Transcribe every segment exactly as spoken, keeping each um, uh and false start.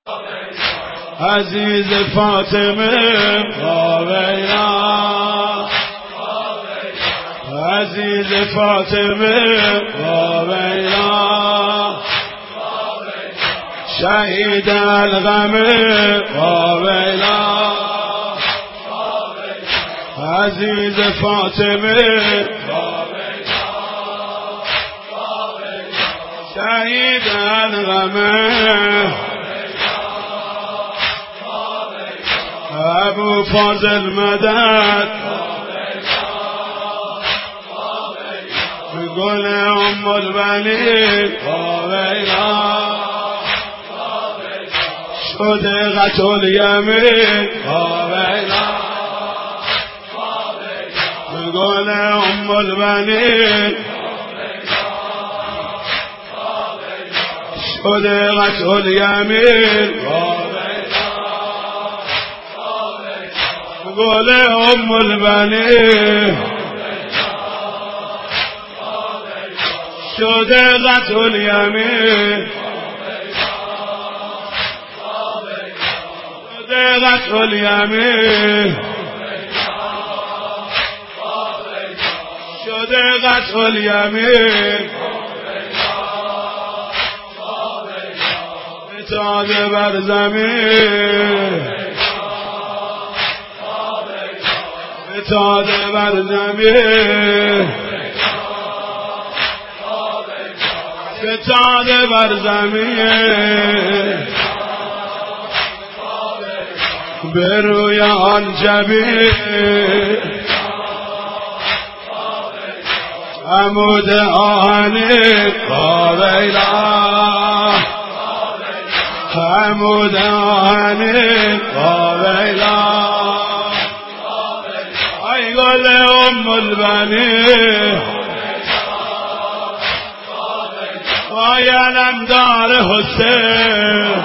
عزیز فاطمه واویلا، عزیز فاطمه واویلا، شهید الغم واویلا، عزیز فاطمه واویلا، شهید الغم، ابو فاضل مدد گل ام البنین واویلا، شده قتل یمین واویلا، گل ام البنین شده قتل یمین گل ام البنین شده قتل یمین شده قتل یمین شده قتل یمین فتاده بر زمین فتاده بر زمین فتاده بر زمین به روی آن جبین عمود آهنین واویلا، عمود آهنین واویلا، ای گل ام البنین وای علمدار حسین،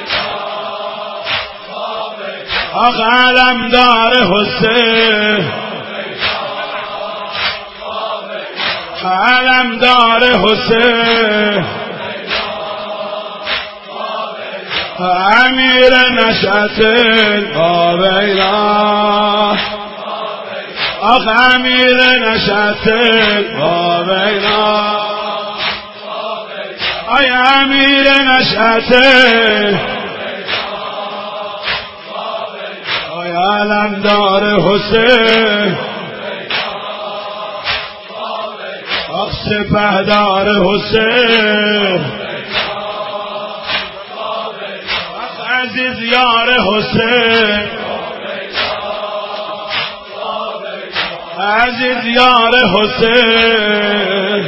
آخ علمدار حسین، علمدار حسین، امیر نشأت واویلا، آخ امیر نشأت واویلا، ای امیر نشأت، ای علمدار حسین، آخ سپهدار حسین، آخ عزیز یار حسین، عزیز یار حسین،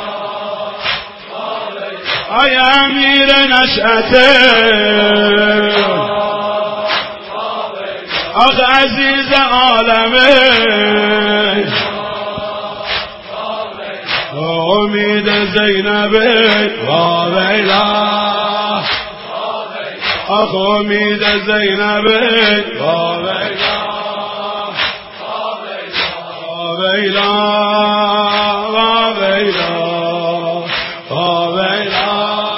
ای امیر نشأت، آخ عزیز عالمه، امید زینب واویلا، آخ امید زینب واویلا، واویلا واویلا واویلا،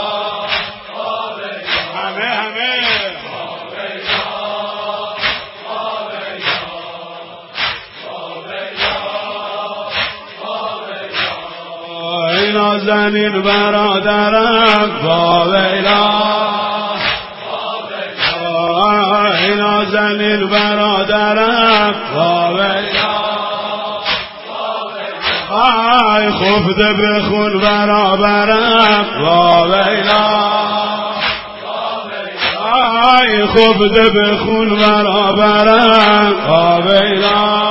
همه همه ای نازنین برادرم واویلا، ای نازنین برادرم واویلا، ای خفته بخون برابرم واویلا، ای خفته بخون برابرم واویلا،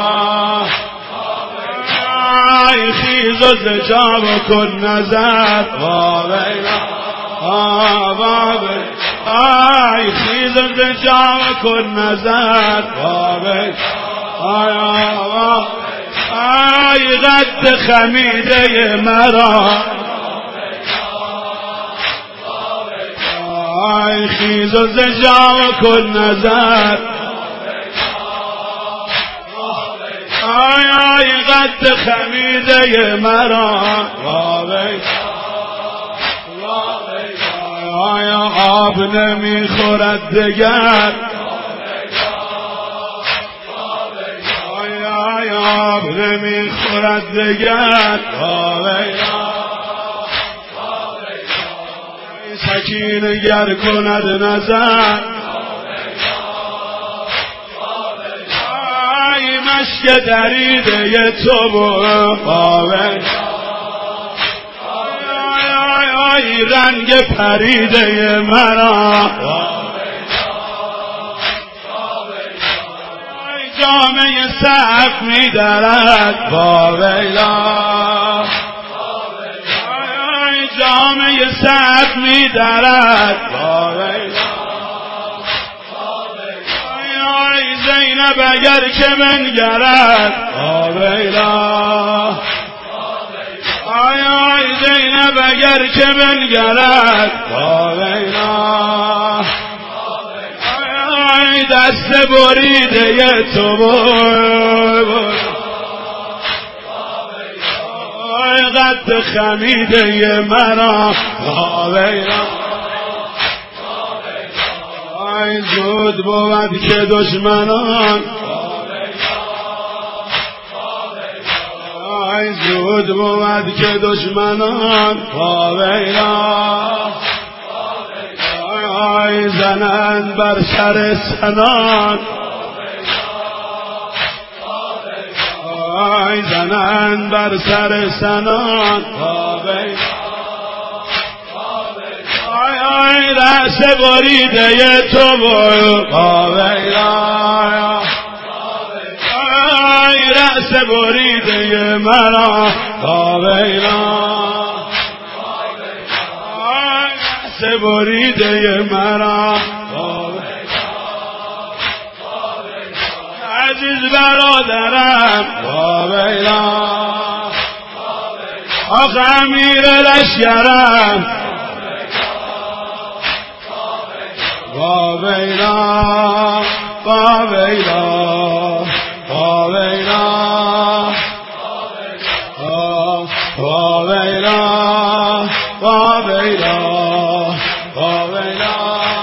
ای خیز و زجا بکن نظر واویلا، واویلا، ای خیز و زجا بکن نظر واویلا، ای قد خمیده مرا، ای خیز و زجا کن نظر، ای ای قد خمیده مرا، آیا آب نمیخورد دگر آیا آیا آب نمیخورد دگر سکینه گر کند نظر ای مشک دریده تو باوی ای رنگ پریده مرا ای جامعه صف می درد باویلا ای جامعه صف می درد باویلا ای زینب اگر که بنگرد باویلا آی آی زینب اگر که بنگرد باویلا آی آی دست بریده تو بود آی قد خمیده مرا باویلا آی زود بود که دشمنان ای زود بود که دشمنان باویلا ای زنند بر سر سنان ای زنند بر سر سنان باویلا ای ای رأس بریده تو باویلا رأس بریده مرا باویلا رأس بریده مرا عزیز برادرم باویلا آخ امیر لشکرم باویلا باویلا باویلا باویلا باویلا باویلا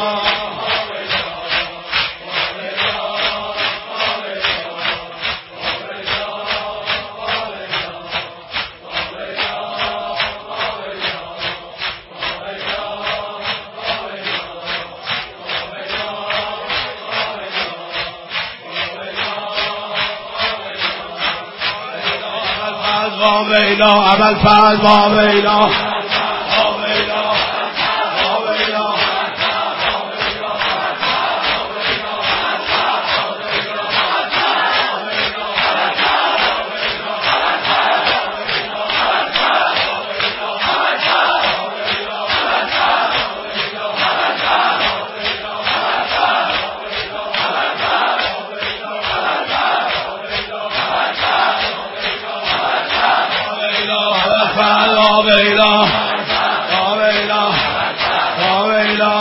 باویلا اول فاز باویلا باویلا باویلا باویلا باویلا باویلا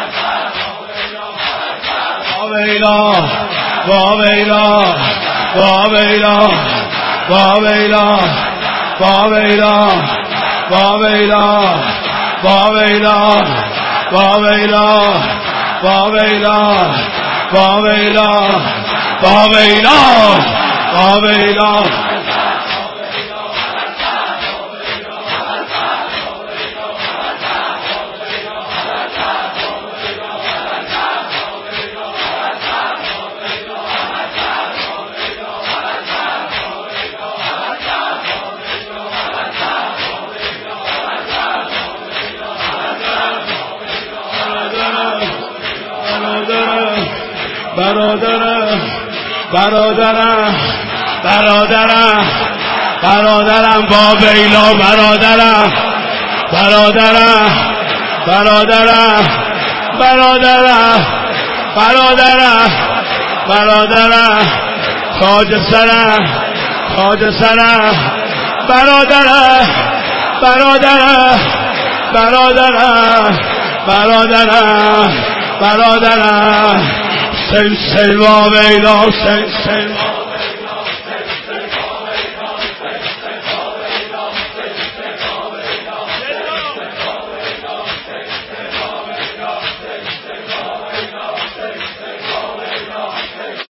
باویلا باویلا باویلا باویلا باویلا باویلا باویلا باویلا باویلا باویلا باویلا باویلا برادرم برادرم برادرم برادرم باویلا برادرم برادرم برادرم برادرم برادرم برادرم تاج سرم تاج سرم برادرم برادرم برادرم برادرم برادرم سل سل باویلا سل سل